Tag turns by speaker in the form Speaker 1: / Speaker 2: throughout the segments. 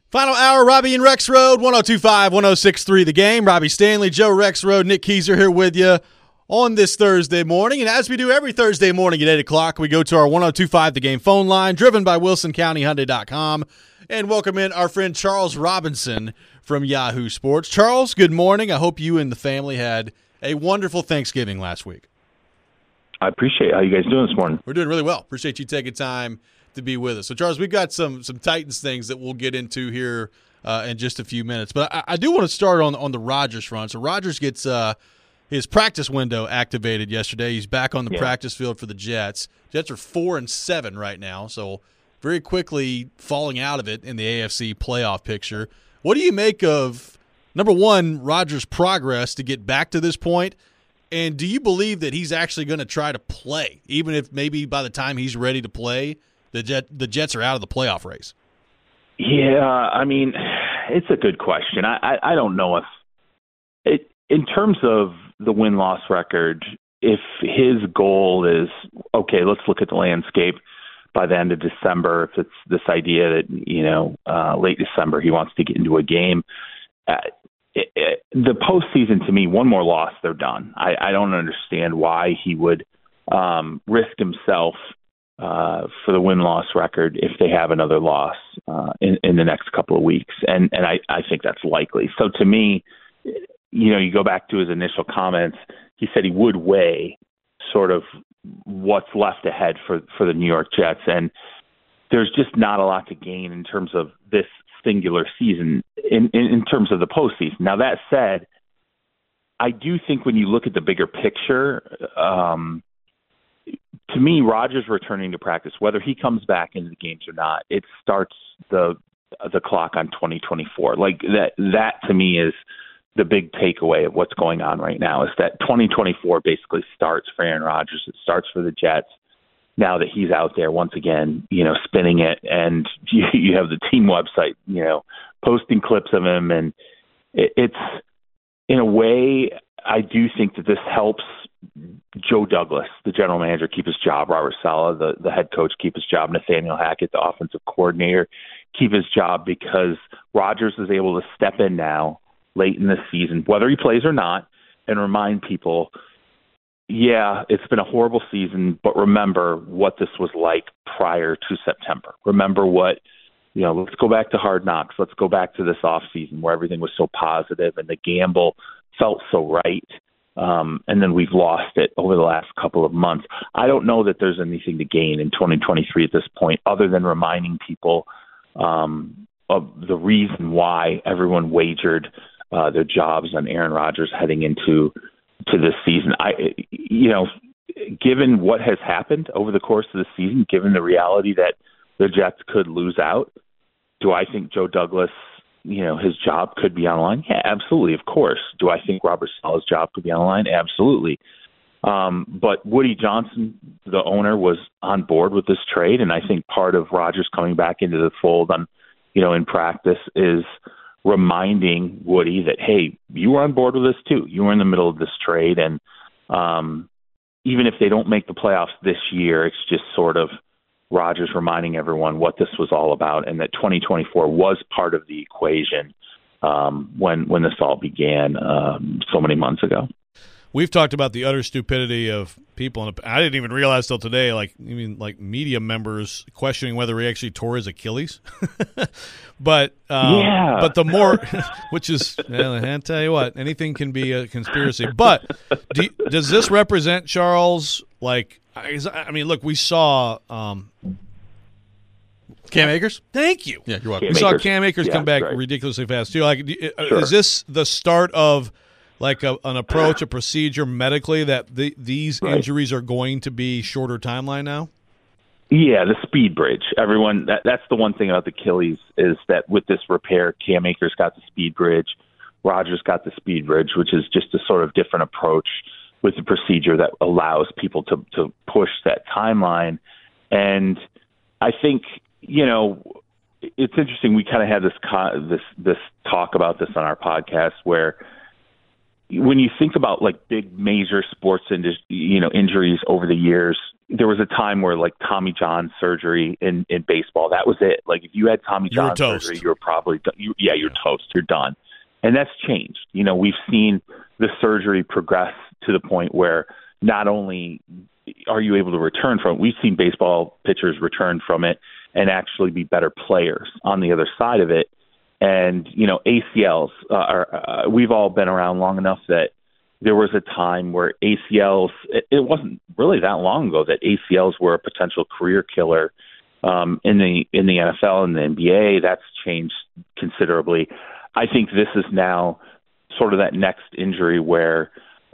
Speaker 1: Final hour, Robbie and Rexrode, 102.5, 106.3 The Game. Robbie Stanley, Joe Rexrode, Nick Keyser here with you on this Thursday morning. And as we do every Thursday morning at 8 o'clock, we go to our 102.5 The Game phone line, driven by WilsonCountyHyundai.com, and welcome in our friend Charles Robinson from Yahoo Sports. Charles, good morning. I hope you and the family had a wonderful Thanksgiving last week.
Speaker 2: I appreciate how you guys doing this morning.
Speaker 1: We're doing really well. Appreciate you taking time to be with us. So, Charles, we've got some Titans things that we'll get into here in just a few minutes. But I do want to start on the Rodgers front. So Rodgers gets his practice window activated yesterday. He's back on the practice field for the Jets. Jets are 4-7 right now, so very quickly falling out of it in the AFC playoff picture. What do you make of, number one, Rodgers' progress to get back to this point? And do you believe that he's actually going to try to play, even if maybe by the time he's ready to play, the Jets are out of the playoff race?
Speaker 2: Yeah, I mean, it's a good question. I don't know if in terms of the win-loss record, if his goal is, okay, let's look at the landscape by the end of December, if it's this idea that, late December he wants to get into a game, the postseason, to me, one more loss, they're done. I don't understand why he would risk himself for the win-loss record if they have another loss in the next couple of weeks. And I think that's likely. So to me, you go back to his initial comments, he said he would weigh sort of what's left ahead for the New York Jets. And there's just not a lot to gain in terms of this singular season in terms of the postseason. Now, that said, I do think when you look at the bigger picture, to me, Rodgers returning to practice, whether he comes back into the games or not, it starts the clock on 2024. Like that to me is the big takeaway of what's going on right now, is that 2024 basically starts for Aaron Rodgers. It starts for the Jets now that he's out there once again, spinning it, and you have the team website, posting clips of him, and it's in a way, I do think that this helps Joe Douglas, the general manager, keep his job, Robert Saleh, the head coach, keep his job, Nathaniel Hackett, the offensive coordinator, keep his job, because Rodgers is able to step in now late in the season, whether he plays or not, and remind people, yeah, it's been a horrible season, but remember what this was like prior to September. Remember what, let's go back to Hard Knocks. Let's go back to this offseason where everything was so positive and the gamble felt so right. And then we've lost it over the last couple of months. I don't know that there's anything to gain in 2023 at this point, other than reminding people of the reason why everyone wagered their jobs on Aaron Rodgers heading into this season. Given what has happened over the course of the season, given the reality that the Jets could lose out, do I think Joe Douglas, his job could be on the line? Yeah, absolutely, of course. Do I think Robert Saleh's job could be on the line? Absolutely. But Woody Johnson, the owner, was on board with this trade, and I think part of Rodgers coming back into the fold in practice is reminding Woody that, hey, you were on board with this too. You were in the middle of this trade, and even if they don't make the playoffs this year, it's just sort of Rodgers reminding everyone what this was all about, and that 2024 was part of the equation when this all began so many months ago.
Speaker 1: We've talked about the utter stupidity of people, and I didn't even realize till today, like media members questioning whether he actually tore his Achilles. But the more, which is, I tell you what, anything can be a conspiracy. But does this represent, Charles? Look, we saw Cam Akers. Thank you. Yeah, you're welcome. We saw Cam Akers come back ridiculously fast too. Sure. Is this the start of an approach, a procedure medically that these injuries are going to be shorter timeline now?
Speaker 2: Yeah, the speed bridge. Everyone, that's the one thing about the Achilles, is that with this repair, Cam Akers got the speed bridge, Rodgers got the speed bridge, which is just a sort of different approach with the procedure that allows people to push that timeline. And I think, it's interesting. We kind of had this talk about this on our podcast, where when you think about big major sports injuries over the years, there was a time where like Tommy John surgery in baseball, that was it. Like if you had Tommy John surgery, you were probably you're toast. You're done. And that's changed. You know, we've seen the surgery progress to the point where not only are you able to return from it, we've seen baseball pitchers return from it and actually be better players on the other side of it. And, you know, ACLs we've all been around long enough that there was a time where ACLs, it wasn't really that long ago that ACLs were a potential career killer in the NFL and the NBA. That's changed considerably. I think this is now sort of that next injury where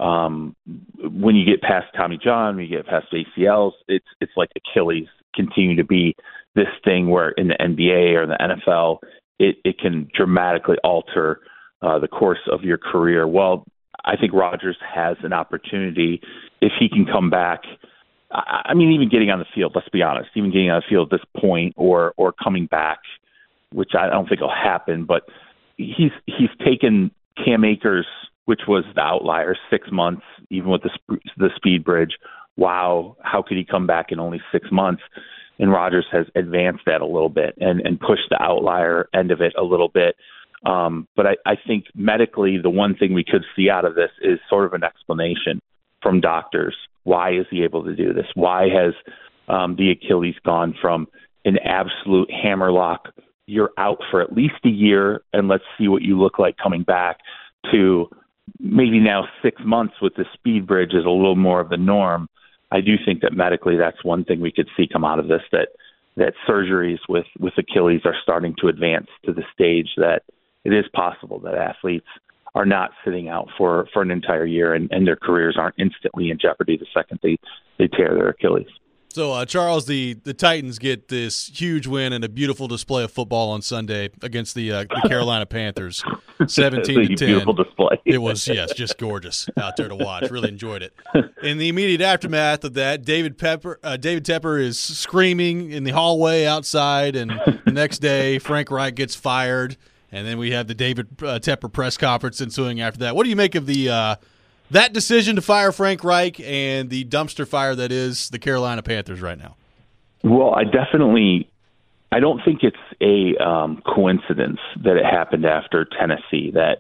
Speaker 2: when you get past Tommy John, when you get past ACLs, it's like Achilles continue to be this thing where in the NBA or the NFL, it can dramatically alter the course of your career. Well, I think Rodgers has an opportunity if he can come back. I mean, even getting on the field, let's be honest, even getting on the field at this point or coming back, which I don't think will happen, but he's taken Cam Akers, which was the outlier, 6 months, even with the speed bridge. Wow, how could he come back in only 6 months? And Rodgers has advanced that a little bit and pushed the outlier end of it a little bit. But I think medically, the one thing we could see out of this is sort of an explanation from doctors. Why is he able to do this? Why has the Achilles gone from an absolute hammerlock, you're out for at least a year and let's see what you look like coming back, to maybe now 6 months with the speed bridge is a little more of the norm? I do think that medically that's one thing we could see come out of this, that surgeries with Achilles are starting to advance to the stage that it is possible that athletes are not sitting out for an entire year and their careers aren't instantly in jeopardy the second they tear their Achilles.
Speaker 1: So, Charles, the Titans get this huge win and a beautiful display of football on Sunday against the Carolina Panthers, 17-10.
Speaker 2: Beautiful display.
Speaker 1: It was, yes, just gorgeous out there to watch. Really enjoyed it. In the immediate aftermath of that, David Tepper is screaming in the hallway outside, and the next day Frank Reich gets fired, and then we have the David Tepper press conference ensuing after that. What do you make of the that decision to fire Frank Reich and the dumpster fire that is the Carolina Panthers right now?
Speaker 2: Well, I don't think it's a coincidence that it happened after Tennessee. That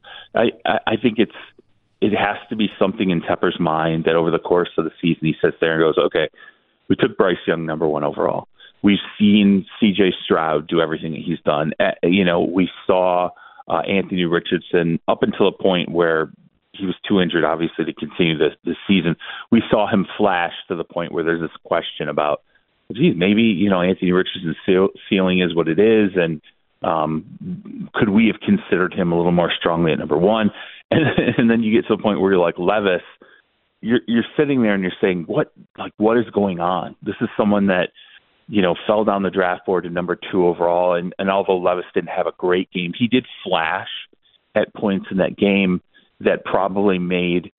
Speaker 2: I think it has to be something in Tepper's mind that over the course of the season he sits there and goes, okay, we took Bryce Young number 1 overall. We've seen C.J. Stroud do everything that he's done. We saw Anthony Richardson up until a point where he was too injured, obviously, to continue this season. We saw him flash to the point where there's this question about, geez, maybe, Anthony Richardson's ceiling is what it is, and could we have considered him a little more strongly at number 1? And then you get to the point where you're like Levis, you're sitting there and you're saying, what is going on? This is someone that, fell down the draft board to number 2 overall, and although Levis didn't have a great game, he did flash at points in that game that probably made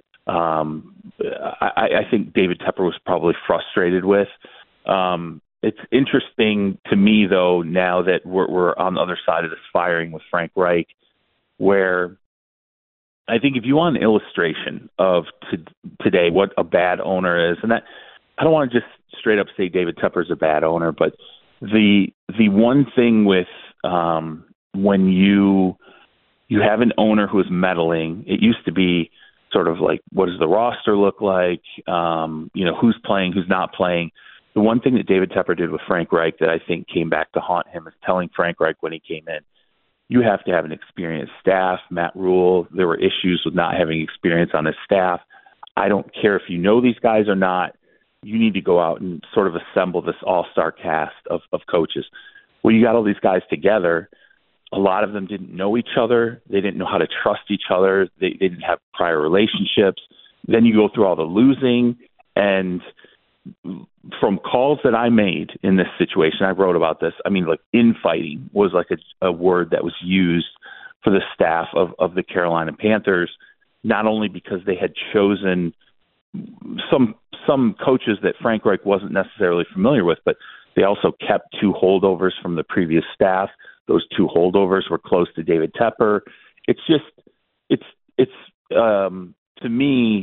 Speaker 2: I think David Tepper was probably frustrated with. It's interesting to me, though, now that we're on the other side of this firing with Frank Reich, where I think if you want an illustration of today what a bad owner is, and that I don't want to just straight up say David Tepper's a bad owner, but the one thing with when you have an owner who is meddling, it used to be sort of like, what does the roster look like? Who's playing, who's not playing. The one thing that David Tepper did with Frank Reich that I think came back to haunt him is telling Frank Reich when he came in, you have to have an experienced staff. Matt Rule, there were issues with not having experience on his staff. I don't care if you know these guys or not. You need to go out and sort of assemble this all-star cast of coaches. Well, you got all these guys together. A lot of them didn't know each other. They didn't know how to trust each other. They didn't have prior relationships. Then you go through all the losing. And from calls that I made in this situation, I wrote about this. I mean, like infighting was like a word that was used for the staff of the Carolina Panthers, not only because they had chosen some coaches that Frank Reich wasn't necessarily familiar with, but they also kept 2 holdovers from the previous staff. Those 2 holdovers were close to David Tepper. It's to me,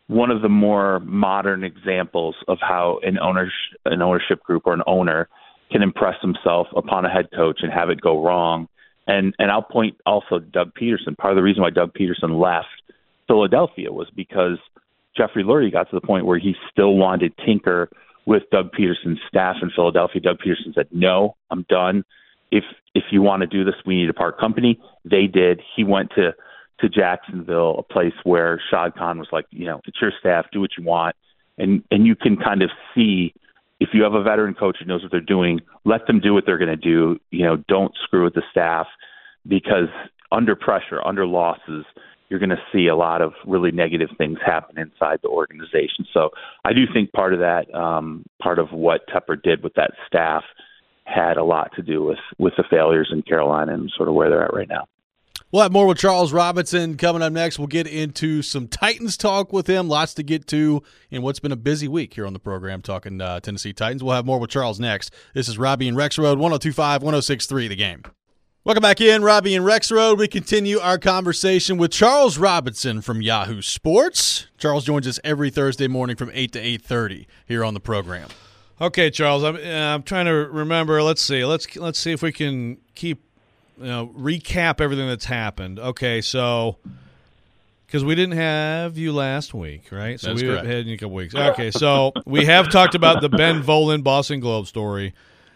Speaker 2: one of the more modern examples of how an ownership group or an owner can impress himself upon a head coach and have it go wrong. And I'll point also to Doug Peterson. Part of the reason why Doug Peterson left Philadelphia was because Jeffrey Lurie got to the point where he still wanted to tinker with Doug Peterson's staff in Philadelphia. Doug Peterson said, "No, I'm done. If you want to do this, we need to part company." They did. He went to Jacksonville, a place where Shad Khan was like, it's your staff, do what you want. And you can kind of see, if you have a veteran coach who knows what they're doing, let them do what they're going to do. Don't screw with the staff, because under pressure, under losses, you're going to see a lot of really negative things happen inside the organization. So I do think part of that, part of what Tepper did with that staff had a lot to do with the failures in Carolina and sort of where they're at right now.
Speaker 1: We'll have more with Charles Robinson coming up next. We'll get into some Titans talk with him. Lots to get to in what's been a busy week here on the program, talking Tennessee Titans. We'll have more with Charles next. This is Robbie and Rex Road, 102.5, 106.3 The Game. Welcome back in, Robbie and Rex Road. We continue our conversation with Charles Robinson from Yahoo Sports. Charles joins us every Thursday morning from 8 to 8:30 here on the program.
Speaker 3: Okay, Charles, I'm trying to remember. Let's see. Let's see if we can keep recap everything that's happened. Okay, so because we didn't have you last week, right? So
Speaker 1: That's
Speaker 3: we
Speaker 1: correct.
Speaker 3: had you a couple weeks. Okay, so we have talked about the Ben Volin Boston Globe story,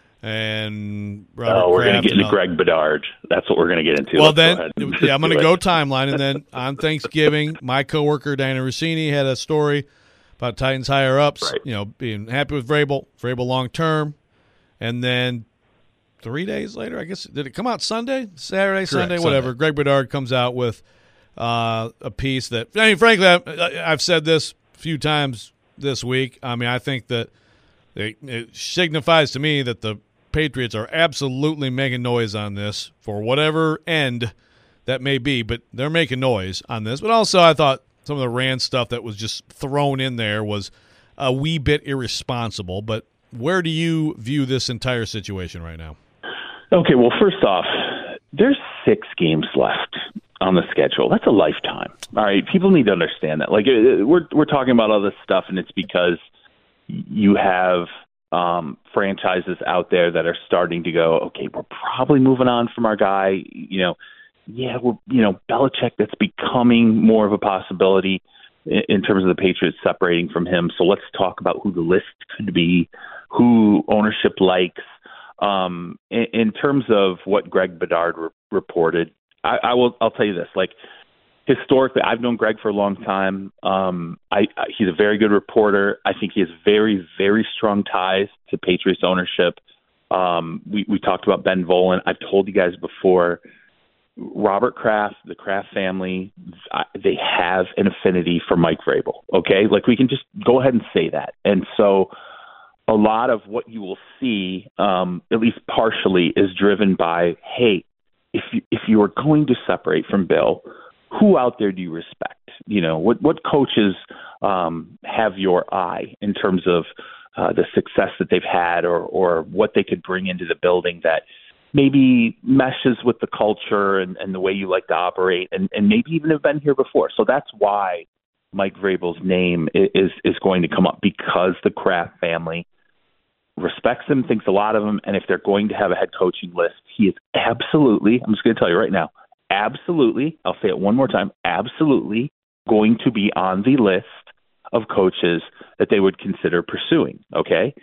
Speaker 3: and Robert
Speaker 2: we're going
Speaker 3: Kraft
Speaker 2: to get into
Speaker 3: and
Speaker 2: Greg Bedard. That's what we're going to get into.
Speaker 3: well,
Speaker 2: Let's
Speaker 3: then,
Speaker 2: go ahead.
Speaker 3: yeah, I'm going to go timeline, and then on Thanksgiving, my coworker Diana Rossini had a story about Titans higher ups,
Speaker 2: Right.
Speaker 3: Being happy with Vrabel long term, and then 3 days later, I guess, did it come out Sunday, Saturday, Sunday, whatever?
Speaker 1: Sunday.
Speaker 3: Greg Bedard comes out with a piece that, frankly, I've said this a few times this week. I think that it signifies to me that the Patriots are absolutely making noise on this for whatever end that may be, but they're making noise on this. But also, I thought some of the Rand stuff that was just thrown in there was a wee bit irresponsible. But where do you view this entire situation right now?
Speaker 2: Okay, well, first off, there's 6 games left on the schedule. That's a lifetime. All right, people need to understand that. Like, we're talking about all this stuff, and it's because you have franchises out there that are starting to go, okay, we're probably moving on from our guy. Belichick, that's becoming more of a possibility in terms of the Patriots separating from him. So let's talk about who the list could be, who ownership likes. In terms of what Greg Bedard reported, I'll tell you this, like, historically, I've known Greg for a long time. He's a very good reporter. I think he has very, very strong ties to Patriots ownership. We talked about Ben Volin. I've told you guys before, Robert Kraft, the Kraft family, they have an affinity for Mike Vrabel. Okay, like, we can just go ahead and say that. And so a lot of what you will see, at least partially, is driven by, hey, if you are going to separate from Bill, who out there do you respect? What coaches have your eye in terms of the success that they've had, or what they could bring into the building that maybe meshes with the culture and the way you like to operate, and maybe even have been here before. So that's why Mike Vrabel's name is going to come up, because the Kraft family respects him, thinks a lot of him, and if they're going to have a head coaching list, he is absolutely, I'm just going to tell you right now, absolutely, I'll say it one more time, absolutely going to be on the list of coaches that they would consider pursuing, okay?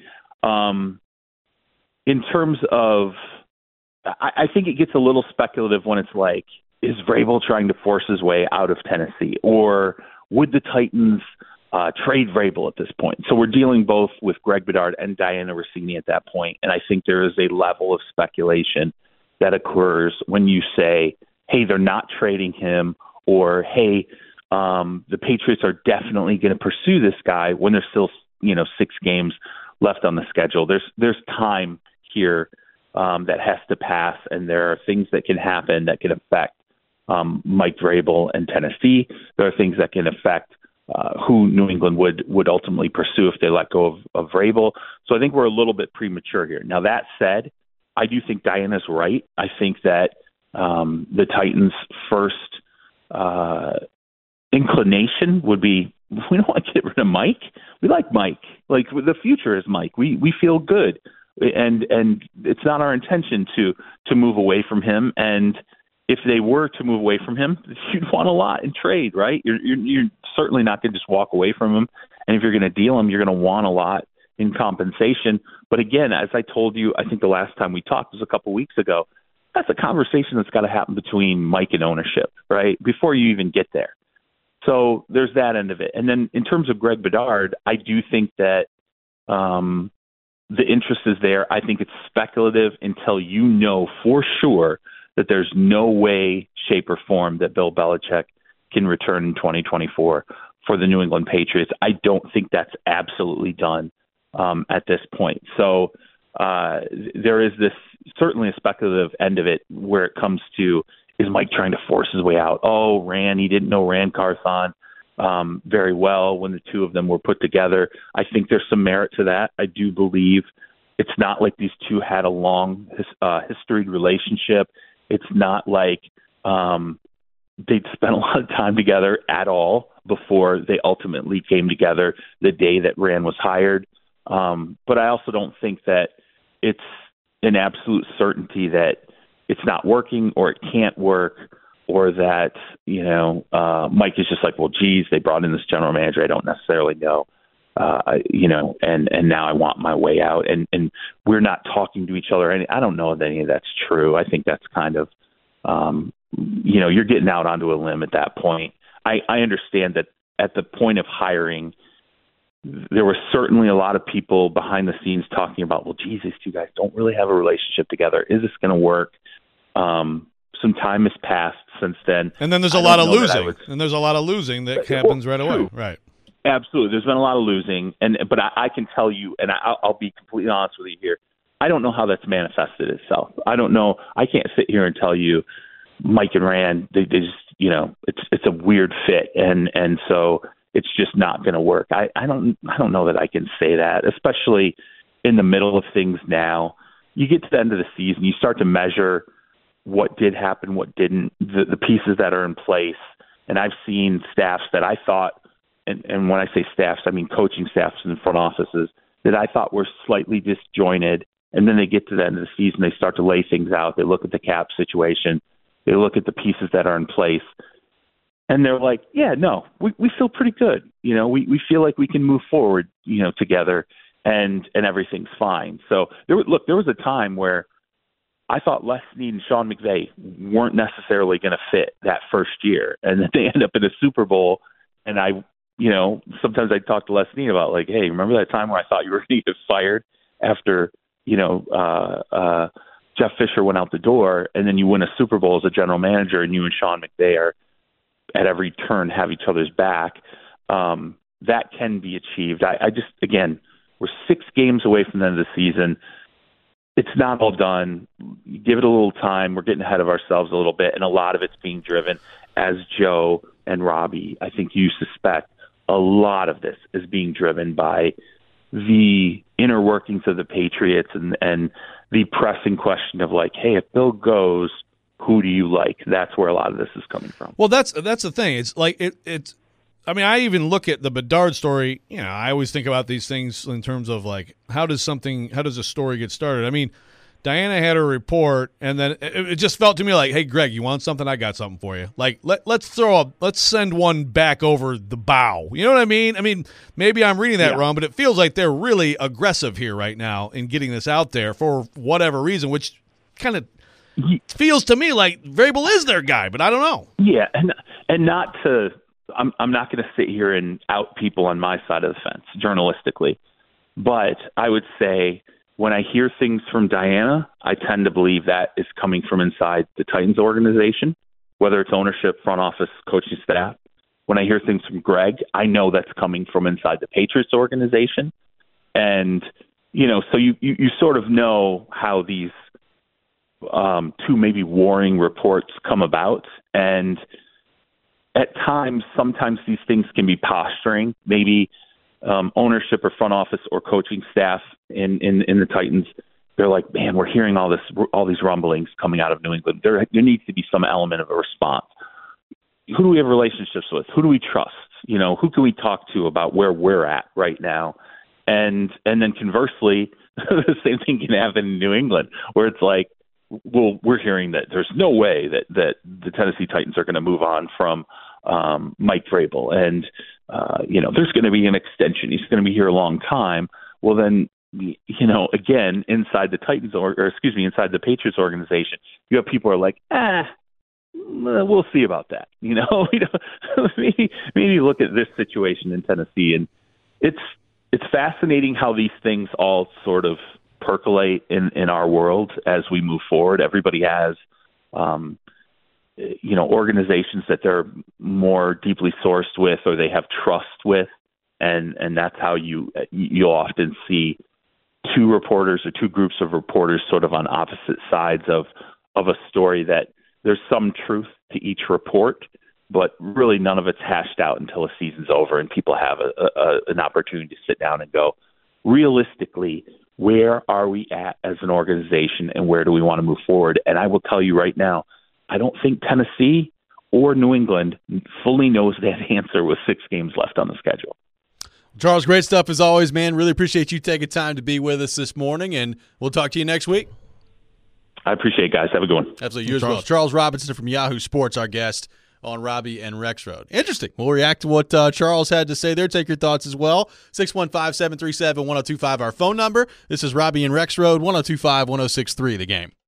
Speaker 2: In terms of, I think it gets a little speculative when it's like, is Vrabel trying to force his way out of Tennessee, or would the Titans trade Vrabel at this point? So we're dealing both with Greg Bedard and Diana Rossini at that point, and I think there is a level of speculation that occurs when you say, hey, they're not trading him, or hey, the Patriots are definitely going to pursue this guy when there's still 6 games left on the schedule. There's time here that has to pass, and there are things that can happen that can affect Mike Vrabel and Tennessee. There are things that can affect who New England would ultimately pursue if they let go of Vrabel. So I think we're a little bit premature here. Now, that said, I do think Diana's right. I think that the Titans' first inclination would be we don't want to get rid of Mike. We like Mike. Like, the future is Mike. We feel good, and it's not our intention to move away from him. And if they were to move away from him, you'd want a lot in trade, right? You're certainly not going to just walk away from him. And if you're going to deal him, you're going to want a lot in compensation. But again, as I told you, I think the last time we talked was a couple weeks ago. That's a conversation that's got to happen between Mike and ownership, right? Before you even get there. So there's that end of it. And then in terms of Greg Bedard, I do think that the interest is there. I think it's speculative until you know for sure that there's no way, shape, or form that Bill Belichick can return in 2024 for the New England Patriots. I don't think that's absolutely done at this point. So there is this certainly a speculative end of it where it comes to, is Mike trying to force his way out? Oh, he didn't know Ran Carthon very well when the two of them were put together. I think there's some merit to that. I do believe it's not like these two had a long historied relationship. It's not like they'd spent a lot of time together at all before they ultimately came together the day that Ran was hired. But I also don't think that it's an absolute certainty that it's not working or it can't work, or that, Mike is just like, well, geez, they brought in this general manager I don't necessarily know, and now I want my way out. And we're not talking to each other. I don't know that any of that's true. I think that's kind of, you're getting out onto a limb at that point. I understand that at the point of hiring, there were certainly a lot of people behind the scenes talking about, well, geez, these two guys don't really have a relationship together. Is this going to work? Some time has passed since then.
Speaker 3: And then there's a lot of losing. And there's a lot of losing that happens right away.
Speaker 2: True.
Speaker 3: Right.
Speaker 2: Absolutely. There's been a lot of losing. But I can tell you, and I'll be completely honest with you here, I don't know how that's manifested itself. I don't know. I can't sit here and tell you Mike and Rand, they just, it's a weird fit. And so it's just not going to work. I don't know that I can say that, especially in the middle of things now. You get to the end of the season, you start to measure what did happen, what didn't, the pieces that are in place. And I've seen staffs that I thought, and when I say staffs, I mean coaching staffs in front offices, that I thought were slightly disjointed. And then they get to the end of the season, they start to lay things out. They look at the cap situation. They look at the pieces that are in place. And they're like, yeah, no, we feel pretty good. We feel like we can move forward, together, and everything's fine. So there was a time where I thought Les Snead and Sean McVay weren't necessarily going to fit that first year, and then they end up in a Super Bowl. And sometimes I talk to Les Snead about, like, hey, remember that time where I thought you were going to get fired after Jeff Fisher went out the door, and then you win a Super Bowl as a general manager, and you and Sean McVay are at every turn have each other's back. That can be achieved. I just, again, we're 6 games away from the end of the season. It's not all done. Give it a little time. We're getting ahead of ourselves a little bit, and a lot of it's being driven, as Joe and Robbie, I think you suspect, a lot of this is being driven by the inner workings of the Patriots and the pressing question of, like, hey, if Bill goes, who do you like? That's where a lot of this is coming from.
Speaker 3: Well, that's the thing. It's like it's. I mean, I even look at the Bedard story. I always think about these things in terms of, like, how does a story get started? I mean, Diana had a report, and then it just felt to me like, hey, Greg, you want something? I got something for you. Like, let's send one back over the bow. You know what I mean? I mean, maybe I'm reading that wrong, but it feels like they're really aggressive here right now in getting this out there for whatever reason, which kind of feels to me like Vrabel is their guy, but I don't know.
Speaker 2: Yeah, and not to I'm not going to sit here and out people on my side of the fence journalistically, but I would say when I hear things from Diana, I tend to believe that is coming from inside the Titans organization, whether it's ownership, front office, coaching staff. When I hear things from Greg, I know that's coming from inside the Patriots organization. And, so you sort of know how these two maybe warring reports come about. And at times, sometimes these things can be posturing. Maybe ownership or front office or coaching staff in the Titans, they're like, man, we're hearing all these rumblings coming out of New England. There needs to be some element of a response. Who do we have relationships with? Who do we trust? Who can we talk to about where we're at right now? And then conversely, the same thing can happen in New England, where it's like, well, we're hearing that there's no way that the Tennessee Titans are going to move on from Mike Vrabel, and there's going to be an extension. He's going to be here a long time. Well, then, again, inside the Titans inside the Patriots organization, you have people who are like, we'll see about that. Maybe look at this situation in Tennessee, and it's fascinating how these things all sort of percolate in our world as we move forward. Everybody has, organizations that they're more deeply sourced with, or they have trust with, and that's how you'll often see two reporters or two groups of reporters sort of on opposite sides of a story that there's some truth to each report, but really none of it's hashed out until a season's over and people have an opportunity to sit down and go, realistically, where are we at as an organization and where do we want to move forward? And I will tell you right now, I don't think Tennessee or New England fully knows that answer with 6 games left on the schedule.
Speaker 1: Charles, great stuff as always, man. Really appreciate you taking time to be with us this morning, and we'll talk to you next week.
Speaker 2: I appreciate it, guys. Have a good one.
Speaker 1: Absolutely. You as well. Charles Robinson from Yahoo Sports, our guest on Robbie and Rexroad. Interesting. We'll react to what Charles had to say there. Take your thoughts as well. 615-737-1025, our phone number. This is Robbie and Rexroad, 1025-1063, The Game.